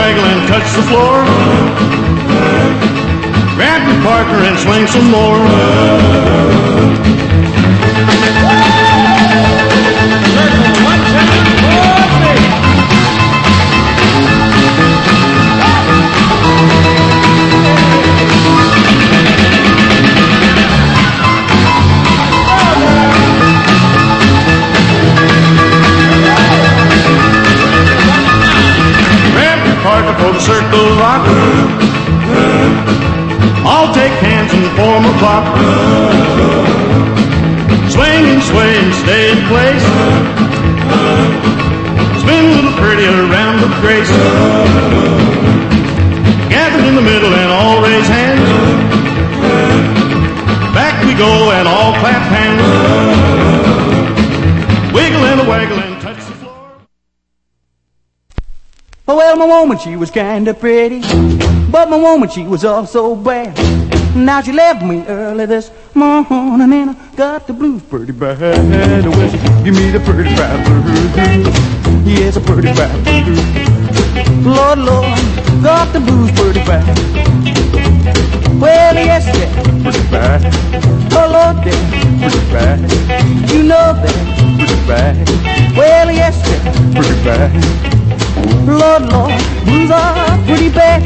waggle and touch the floor. Grab your partner and swing some more. For the circle rock, I'll take hands and form a clock. Swing and sway and stay in place. Spin a little pretty around with grace. Gather in the middle and all raise hands. Back we go and all clap hands. Wiggle and a waggle and touch the floor. Well, my woman, she was kinda pretty, but my woman, she was also bad. Now she left me early this morning and I got the blues pretty bad. Well, she give me the pretty bad blues. Yes, a pretty bad blues. Lord, Lord, got the blues pretty bad. Well, yes, yeah, pretty bad. Oh, Lord, yeah, pretty bad. You know that, pretty bad. Well, yes, yeah, pretty bad. Lord, Lord, blues are pretty bad.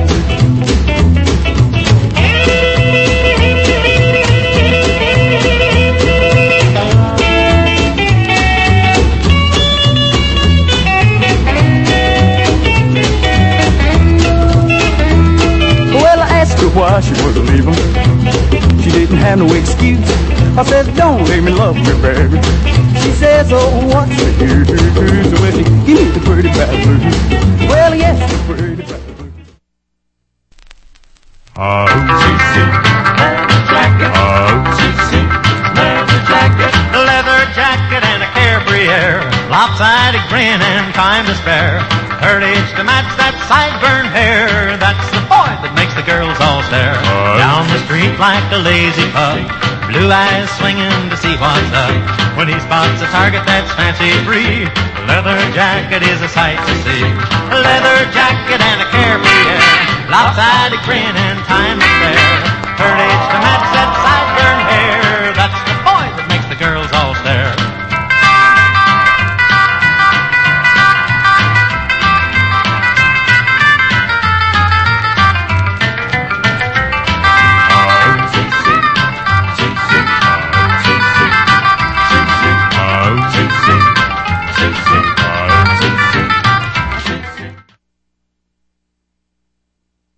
Well, I asked her why she was leaving. She didn't have no excuse. I said, don't let me love me, baby. She says, oh, what's the use? So let me give me the pretty bad blues. Well, yes, the pretty bad blues. O-C-C, leather jacket. O-C-C, leather jacket. Leather jacket and a carefree air. Lopsided grin and time to spare. Heritage to match that sideburn hair. That's the boy that makes the girls all stare. Down the street like a lazy pup. Blue eyes swinging to see what's up. When he spots a target that's fancy-free, leather jacket is a sight to see. A leather jacket and a carefree air. Lopsided grin and time to